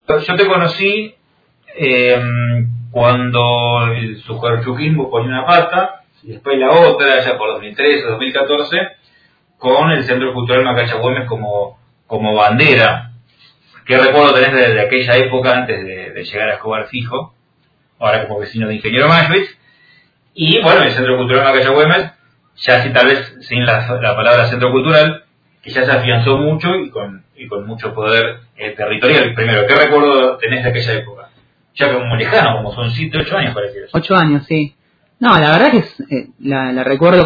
Yo te conocí cuando el sujarchuquismo ponía una pata, y después la otra, ya por 2013 o 2014, con el Centro Cultural Macacha Güemes como bandera. ¿Qué recuerdo tenés de aquella época antes de llegar a Escobar Fijo? Ahora como vecino de Ingeniero Maschwitz. Y bueno, el Centro Cultural Macaya Güemes, ya sí, tal vez sin la palabra Centro Cultural, que ya se afianzó mucho y con mucho poder territorial. Primero, ¿qué recuerdo tenés de aquella época? Ya como lejano, como son 7, 8 años parecido. 8 años, sí. No, la verdad que la recuerdo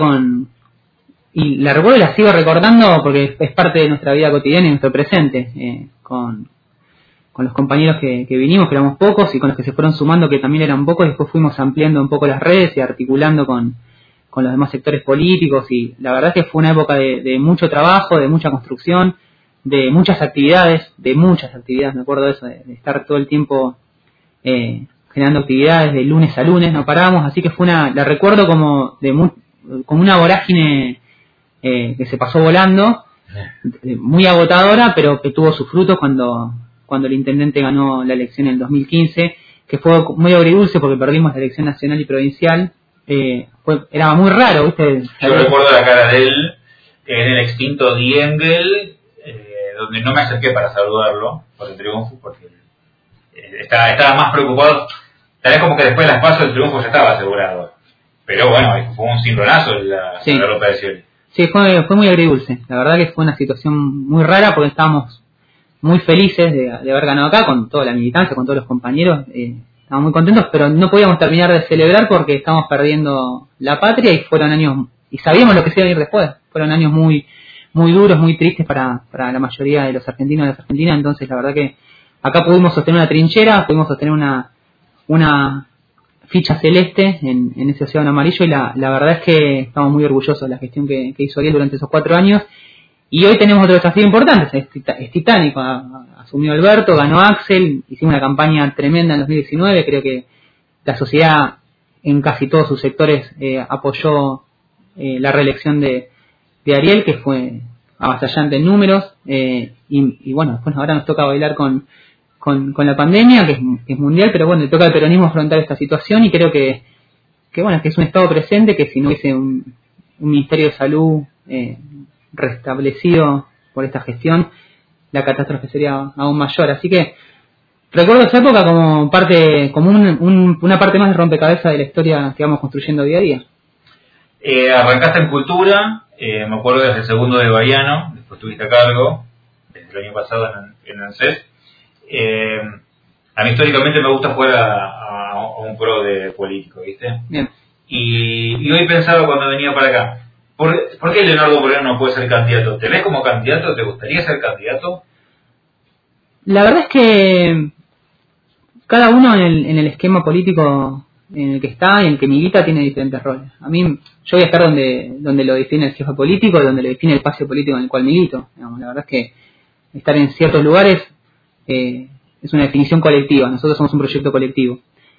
y la sigo recordando porque es parte de nuestra vida cotidiana y nuestro presente, con los compañeros que vinimos, que éramos pocos, y con los que se fueron sumando, que también eran pocos, y después fuimos ampliando un poco las redes y articulando con los demás sectores políticos, y la verdad es que fue una época de mucho trabajo, de mucha construcción, de muchas actividades, me acuerdo de eso, de estar todo el tiempo generando actividades de lunes a lunes, no parábamos, así que la recuerdo como una vorágine que se pasó volando, muy agotadora, pero que tuvo sus frutos cuando el intendente ganó la elección en el 2015, que fue muy agridulce porque perdimos la elección nacional y provincial. Era muy raro, ¿viste? Yo recuerdo la cara de él en el extinto Diengel, donde no me acerqué para saludarlo por el triunfo, porque estaba más preocupado. Tal vez como que después de las pasos el triunfo ya estaba asegurado. Pero bueno, fue un cimbronazo la derrota de Scioli. Sí, fue muy agridulce. La verdad que fue una situación muy rara porque estábamos muy felices de haber ganado acá, con toda la militancia, con todos los compañeros, estábamos muy contentos, pero no podíamos terminar de celebrar porque estábamos perdiendo la patria, y fueron años, y sabíamos lo que se iba a ir después, fueron años muy muy duros, muy tristes para la mayoría de los argentinos y las argentinas. Entonces la verdad que acá pudimos sostener una trinchera, pudimos sostener una ficha celeste en ese océano amarillo, y la verdad es que estamos muy orgullosos de la gestión que hizo Ariel durante esos 4 años. Y hoy tenemos otro desafío importante, es titánico. Asumió Alberto, ganó Axel, hicimos una campaña tremenda en 2019, creo que la sociedad en casi todos sus sectores apoyó la reelección de Ariel, que fue avasallante en números, y bueno, después ahora nos toca bailar con la pandemia, que es mundial, pero bueno, le toca al peronismo afrontar esta situación, y creo que bueno, que es un estado presente, que si no hubiese un Ministerio de Salud restablecido por esta gestión, la catástrofe sería aún mayor. Así que recuerdo esa época como una parte más de rompecabezas de la historia que vamos construyendo día a día. Arrancaste en Cultura, me acuerdo desde el segundo de Bahiano, después estuviste a cargo, desde el año pasado en ANSES. A mí históricamente me gusta jugar a un pro de político, ¿viste? Bien. Y hoy pensaba cuando venía para acá, ¿por qué Leonardo Moreno no puede ser candidato? ¿Te ves como candidato? ¿Te gustaría ser candidato? La verdad es que cada uno en el esquema político en el que está y en el que milita tiene diferentes roles. A mí, yo voy a estar donde lo define el jefe político, donde lo define el espacio político en el cual milito. Digamos, la verdad es que estar en ciertos lugares es una definición colectiva. Nosotros somos un proyecto colectivo.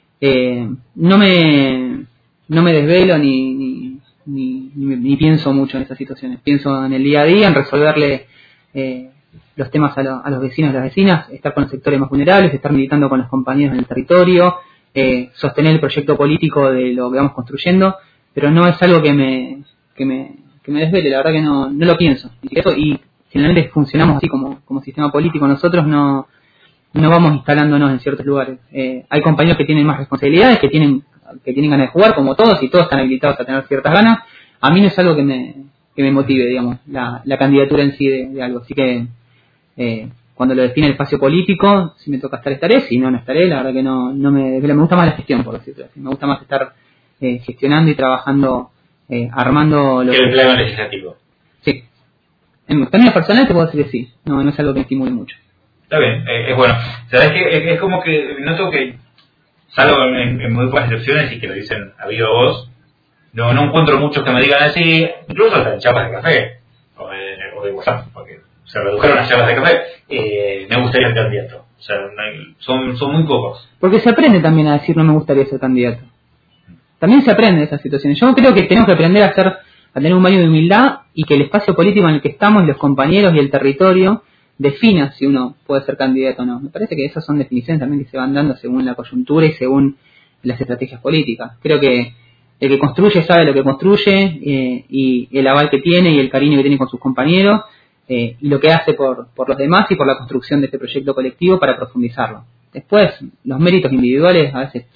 No me desvelo ni pienso mucho en esas situaciones. Pienso en el día a día, en resolverle los temas a los vecinos y las vecinas, estar con los sectores más vulnerables, estar militando con los compañeros en el territorio, sostener el proyecto político de lo que vamos construyendo, pero no es algo que me desvele. La verdad que no lo pienso. Y generalmente funcionamos así como sistema político. Nosotros no vamos instalándonos en ciertos lugares. Hay compañeros que tienen más responsabilidades, que tienen ganas de jugar, como todos, y todos están habilitados a tener ciertas ganas. A mí no es algo que me motive, digamos, la candidatura en sí de algo. Así que cuando lo define el espacio político, si me toca estar, estaré. Si no estaré. La verdad que no me gusta más la gestión, por decirlo así. Me gusta más estar gestionando y trabajando, armando lo que el plano legislativo. Sí. En términos personales te puedo decir que sí. No es algo que me estimule mucho. Está bien, es bueno. ¿Sabes qué? Es como que noto que, salvo en muy pocas excepciones y que lo dicen a viva voz, no encuentro muchos que me digan así, incluso hasta en chapas de café o de WhatsApp, porque se redujeron las chapas de café. Me gustaría ser candidato. O sea, son muy pocos. Porque se aprende también a decir no me gustaría ser candidato. También se aprende de esas situaciones. Yo creo que tenemos que aprender a tener un baño de humildad, y que el espacio político en el que estamos, y los compañeros y el territorio, defina si uno puede ser candidato o no. Me parece que esas son definiciones también que se van dando según la coyuntura y según las estrategias políticas. Creo que el que construye sabe lo que construye y el aval que tiene y el cariño que tiene con sus compañeros y lo que hace por los demás y por la construcción de este proyecto colectivo para profundizarlo. Después, los méritos individuales a veces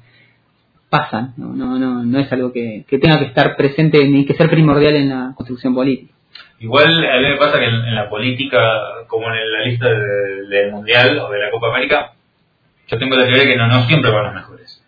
pasan, no es algo que tenga que estar presente ni que ser primordial en la construcción política. Igual a mí me pasa que en la política, como en la lista del Mundial o de la Copa América, yo tengo la teoría que no siempre van los mejores.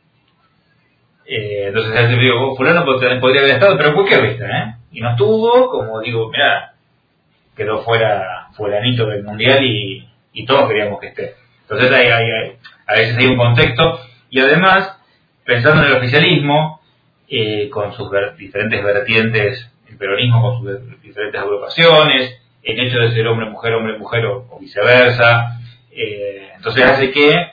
Entonces a veces digo, fulano podría haber estado, pero ¿por qué vista? Y no estuvo, como digo, mirá, quedó fuera fulanito del Mundial y todos queríamos que esté. Entonces a veces hay un contexto, y además, pensando en el oficialismo, con sus diferentes vertientes, el peronismo con sus diferentes agrupaciones, el hecho de ser hombre-mujer o viceversa, entonces hace que,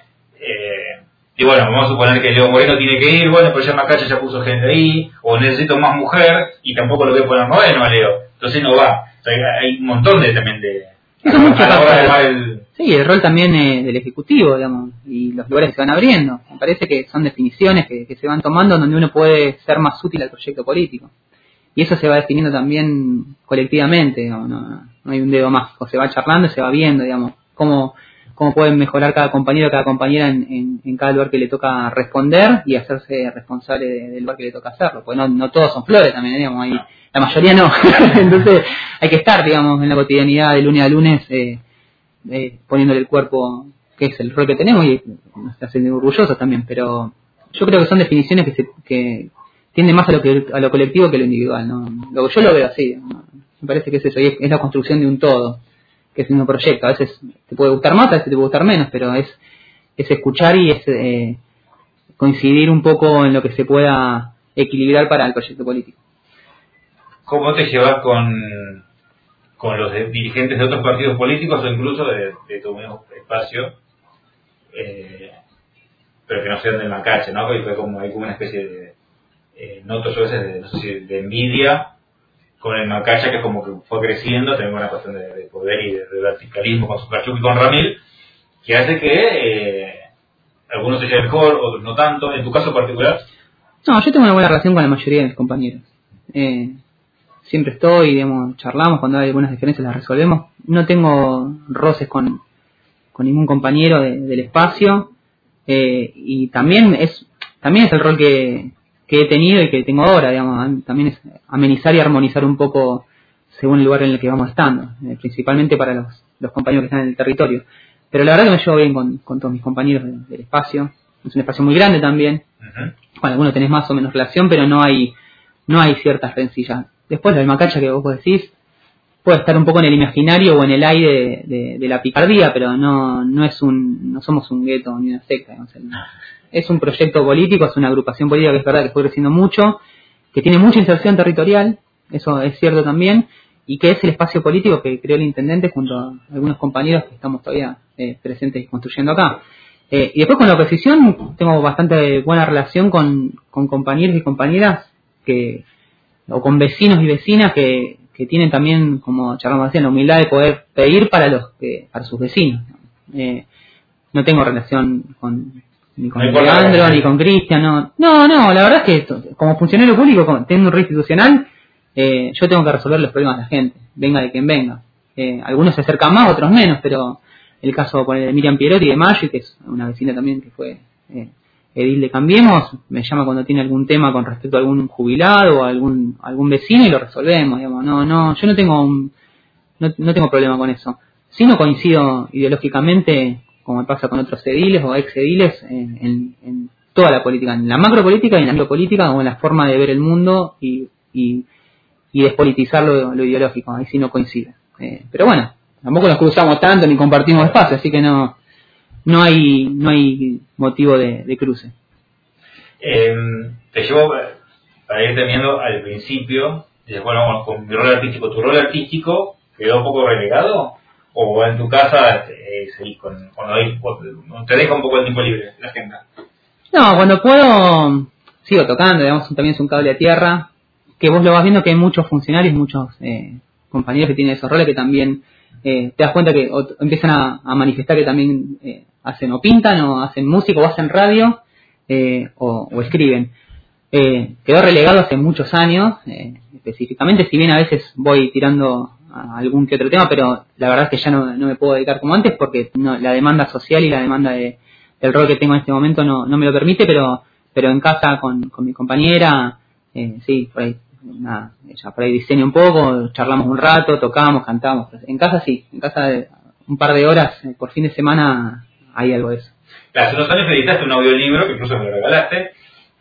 y bueno, vamos a suponer que Leo Moreno tiene que ir, bueno, pero ya Macaya ya puso gente ahí, o necesito más mujer, y tampoco lo voy a poner Moreno a Leo, entonces no va. O sea, hay un montón también de a la hora de armar Sí, el rol también del Ejecutivo, digamos, y los lugares que se van abriendo. Me parece que son definiciones que se van tomando donde uno puede ser más útil al proyecto político. Y eso se va definiendo también colectivamente, digamos, no hay un dedo más. O se va charlando y se va viendo, digamos, cómo pueden mejorar cada compañero, cada compañera en cada lugar que le toca responder y hacerse responsable del lugar que le toca hacerlo. Porque no todos son flores también, digamos, la mayoría no. Entonces hay que estar, digamos, en la cotidianidad de lunes a lunes poniéndole el cuerpo, que es el rol que tenemos, y nos hacen orgullosos también, pero yo creo que son definiciones que tienden más a lo colectivo que a lo individual, ¿no? Yo lo veo así, ¿no? Me parece que es eso, y es la construcción de un todo, que es un proyecto. A veces te puede gustar más, a veces te puede gustar menos, pero es escuchar y es coincidir un poco en lo que se pueda equilibrar para el proyecto político. ¿Cómo te llevas con los dirigentes de otros partidos políticos o incluso de tu mismo espacio, pero que no sean del Macache, ¿no? Porque hay como una especie de, noto yo a veces, no sé si de envidia con el Macache, que es como que fue creciendo, tenemos una cuestión de poder y de verticalismo con Sucarchuk y con Ramil, que hace que algunos se lleven mejor, otros no tanto. ¿En tu caso particular? No, yo tengo una buena relación con la mayoría de mis compañeros. Siempre estoy, digamos, charlamos, cuando hay algunas diferencias las resolvemos. No tengo roces con ningún compañero del espacio, y también es el rol que he tenido y que tengo ahora, digamos, también es amenizar y armonizar un poco según el lugar en el que vamos estando, principalmente para los compañeros que están en el territorio. Pero la verdad que me llevo bien con todos mis compañeros del espacio. Es un espacio muy grande también. Uh-huh. Con algunos tenés más o menos relación, pero no hay ciertas rencillas. Después del Macacha que vos decís puede estar un poco en el imaginario o en el aire de la picardía, pero no somos un gueto ni una secta, digamos. Es un proyecto político, es una agrupación política que es verdad que fue creciendo mucho, que tiene mucha inserción territorial, eso es cierto también, y que es el espacio político que creó el intendente junto a algunos compañeros que estamos todavía presentes y construyendo acá. Y después con la oposición tengo bastante buena relación con compañeros y compañeras o con vecinos y vecinas que tienen también, como charlamos así, la humildad de poder pedir para sus vecinos. No tengo relación ni con Leandro ni con Cristian, no, la verdad es que como funcionario público, teniendo un rol institucional, yo tengo que resolver los problemas de la gente, venga de quien venga. Algunos se acercan más, otros menos, pero el caso de Miriam Pierotti de Maggi, que es una vecina también que fue edil de Cambiemos, me llama cuando tiene algún tema con respecto a algún jubilado o algún vecino y lo resolvemos, digamos. Yo no tengo problema con eso. Sí no coincido ideológicamente, como pasa con otros ediles o ex ediles, en toda la política, en la macropolítica y en la micropolítica, o en la forma de ver el mundo y despolitizar lo ideológico. Ahí sí no coincido. Pero bueno, tampoco nos cruzamos tanto ni compartimos espacio, así que no hay motivo de cruce. Te llevo para ir terminando al principio. Dices, bueno, con mi rol artístico, ¿tu rol artístico quedó un poco relegado? ¿O en tu casa seguís cuando te deja un poco el tiempo libre, la agenda? No, cuando puedo sigo tocando, digamos, también es un cable a tierra, que vos lo vas viendo que hay muchos funcionarios, muchos compañeros que tienen esos roles que también te das cuenta que empiezan a manifestar que también hacen o pintan o hacen música o hacen radio o escriben. Quedó relegado hace muchos años, específicamente, si bien a veces voy tirando a algún que otro tema, pero la verdad es que ya no me puedo dedicar como antes porque la demanda social y la demanda del rol que tengo en este momento no me lo permite, pero en casa con mi compañera, sí, por ahí, ella por ahí diseña un poco, charlamos un rato, tocamos, cantamos. En casa sí, en casa un par de horas por fin de semana hay algo de eso. Hace unos años editaste un audiolibro que incluso me lo regalaste.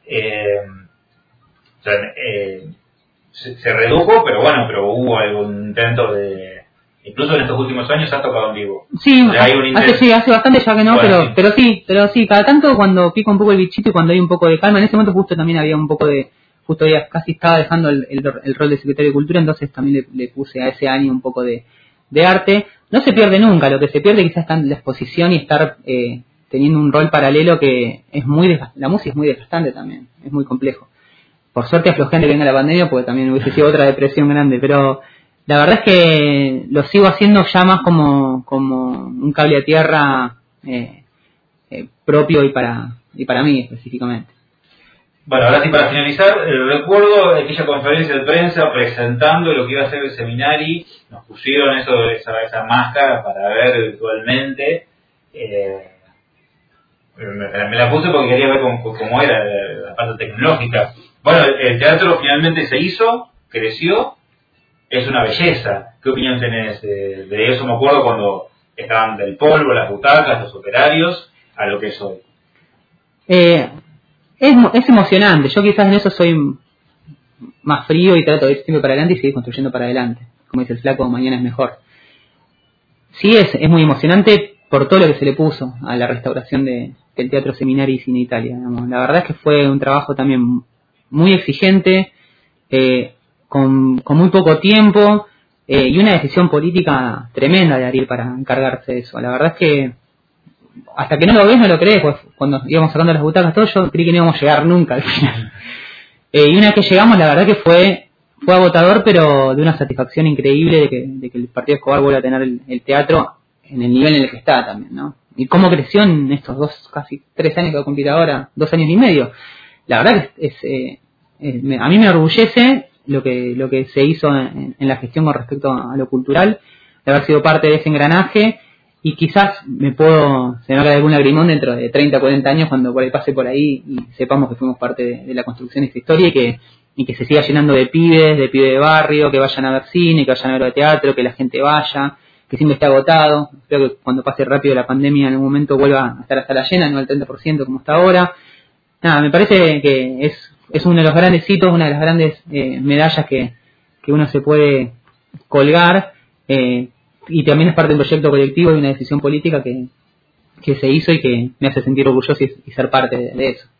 Se redujo, pero hubo algún intento de... Incluso en estos últimos años has tocado en vivo. Sí, hace bastante ya que no, bueno, pero sí, cada tanto cuando pica un poco el bichito y cuando hay un poco de calma, en ese momento justo también había un poco de... Justo ya casi estaba dejando el rol de secretario de Cultura, entonces también le puse a ese año un poco de arte. No se pierde nunca, lo que se pierde quizás está en la exposición y estar teniendo un rol paralelo que es muy desgastante. La música es muy desgastante también, es muy complejo. Por suerte aflojé antes de que venga la pandemia porque también hubiese sido otra depresión grande, pero la verdad es que lo sigo haciendo ya más como un cable a tierra propio y para mí específicamente. Bueno, ahora sí, para finalizar, recuerdo aquella conferencia de prensa presentando lo que iba a ser el seminario. Nos pusieron esa máscara para ver virtualmente. Me la puse porque quería ver cómo era la parte tecnológica. Bueno, el teatro finalmente se hizo, creció, es una belleza. ¿Qué opinión tenés de eso? Me acuerdo cuando estaban del polvo, las butacas, los operarios, a lo que es hoy. Es emocionante. Yo quizás en eso soy más frío y trato de ir siempre para adelante y seguir construyendo para adelante. Como dice el flaco, mañana es mejor. Sí, es muy emocionante por todo lo que se le puso a la restauración del Teatro Seminaris in Italia. Digamos. La verdad es que fue un trabajo también muy exigente, con muy poco tiempo y una decisión política tremenda de Ariel para encargarse de eso. La verdad es que hasta que no lo ves, no lo crees. Pues cuando íbamos sacando las butacas, todo, yo creí que no íbamos a llegar nunca al final. Y una vez que llegamos, la verdad que fue agotador, pero de una satisfacción increíble de que el Partido Escobar vuelva a tener el teatro en el nivel en el que está también, ¿no? Y cómo creció en estos casi 3 años que va a cumplir ahora, 2 años y medio. La verdad que a mí me enorgullece lo que se hizo en la gestión con respecto a lo cultural, de haber sido parte de ese engranaje. Y quizás se me haga algún lagrimón dentro de 30, 40 años cuando por ahí pase por ahí y sepamos que fuimos parte de la construcción de esta historia y que se siga llenando de pibes de barrio, que vayan a ver cine, que vayan a ver teatro, que la gente vaya, que siempre esté agotado. Creo que cuando pase rápido la pandemia en algún momento vuelva a estar hasta la llena, no al 30% como está ahora. Nada, me parece que es uno de los grandes hitos, una de las grandes medallas que uno se puede colgar. Y también es parte de un proyecto colectivo y una decisión política que se hizo y que me hace sentir orgulloso y ser parte de eso.